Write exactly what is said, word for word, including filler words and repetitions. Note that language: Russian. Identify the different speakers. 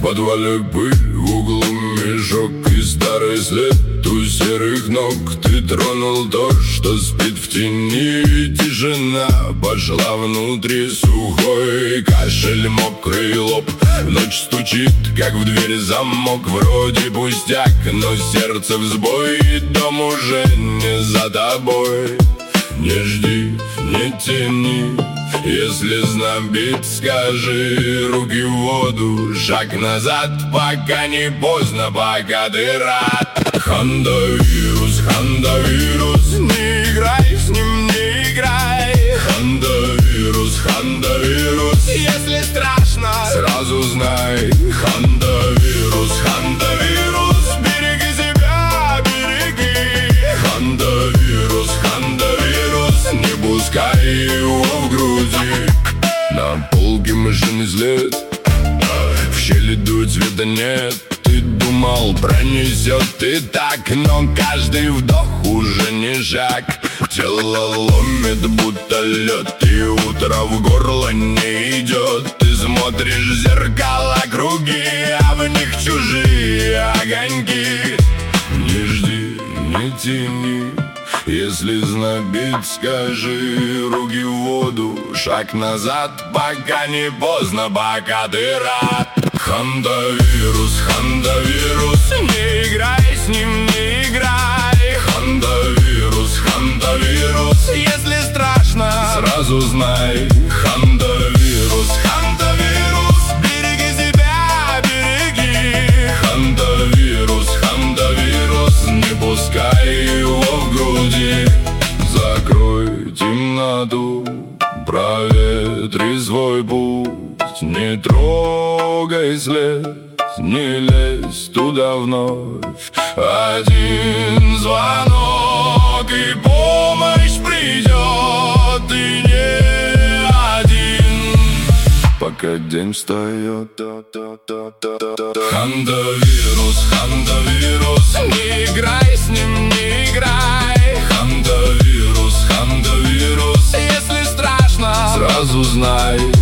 Speaker 1: подвале пыль, в углу мешок и старый след у серых ног. Ты тронул то, что спит в тени, и тишина пошла внутри. Сухой кашель, мокрый лоб, ночь стучит, как в дверь замок. Вроде пустяк, но сердце в сбой, и дом уже не за тобой. Не жди, не тяни, если знобит, скажи. Руки в воду, шаг назад, пока не поздно, пока ты рад. Хандавирус, хандавирус, не играй с ним, не играй. Хандавирус, хандавирус, если страшно, сразу знай. Хандавирус, хандавирус, береги себя, береги. Хандавирус, хандавирус, не пускай его в груди. На полке машины след, в щели дует, света нет. Ты думал, пронесет и так, но каждый вдох уже не шаг. Тело ломит, будто лед, и утро в горло не идет. Ты смотришь в зеркала круги, а в них чужие огоньки. Не жди, не тяни, если знобит, скажи. Руки в воду, шаг назад, пока не поздно, пока ты рад. Хандавирус, хандавирус, не играй с ним, не играй. Хандавирус, хандавирус, если страшно, сразу знай. Хандавирус, хандавирус, береги себя, береги. Хандавирус, хандавирус, не пускай его в груди. Закрой темноту, проветри свой путь. Не трогай след, не лезь туда вновь. Один звонок, и помощь придет, и не один, пока день встает. Хандавирус, хандавирус, не играй с ним, не играй. Хандавирус, хандавирус, если страшно, сразу знай.